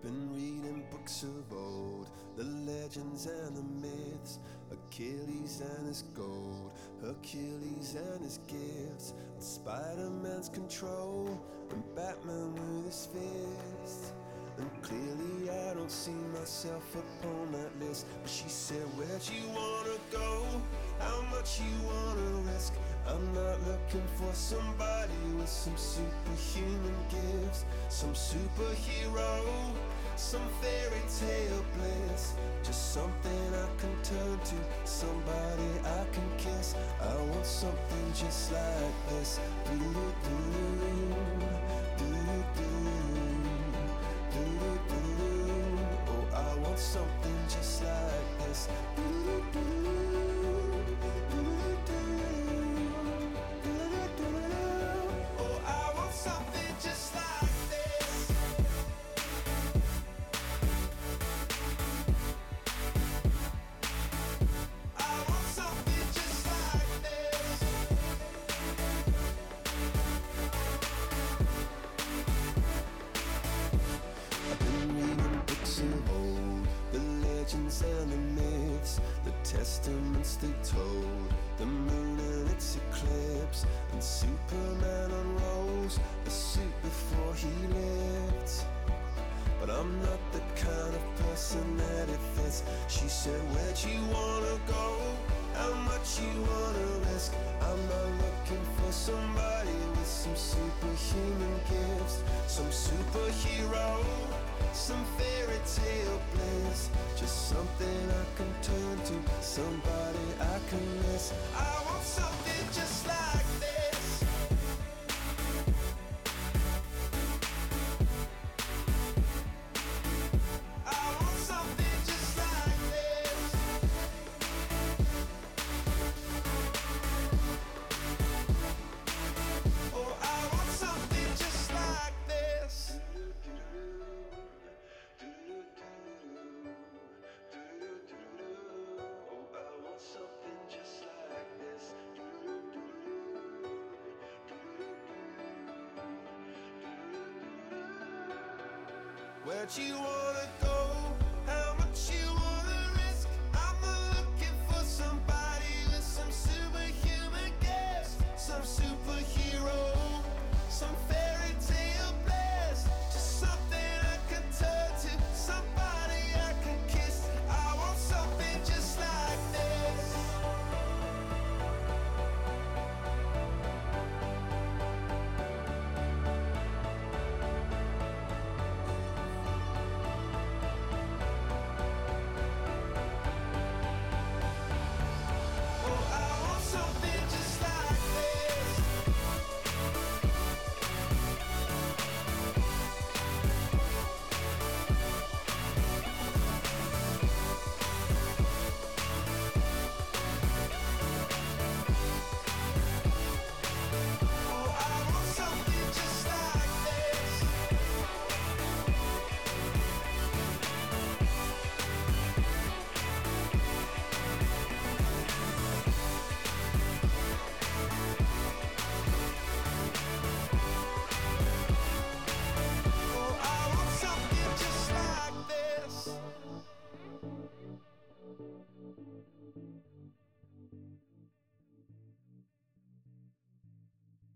Been reading books of old, the legends and the myths, Achilles and his gold, Hercules and his gifts, and Spider-Man's control, and Batman with his fists. And clearly I don't see myself upon that list. But she said, where'd you wanna go? How much you wanna risk? I'm not looking for somebody with some superhuman gifts, some superhero, some fairy tale bliss. Just something I can turn to, somebody I can kiss. I want something just like this. Oh, I want something just like this. Oh, I want something just like this. I want something just like this. I've been reading books of old, the legends and the myths, the testaments they told, the moon and its eclipse, and Superman unrolls the suit before he lived. But I'm not the kind of person that it fits. She said, where'd you wanna go? How much you wanna risk? I'm not looking for somebody with some superhuman gifts, some superhero, some fairy tale bliss. Just something I can turn to, somebody I can miss. I want something just like this. I want something just like this. Oh, I want something just like this. Oh, I want something just like this. Where'd you wanna go?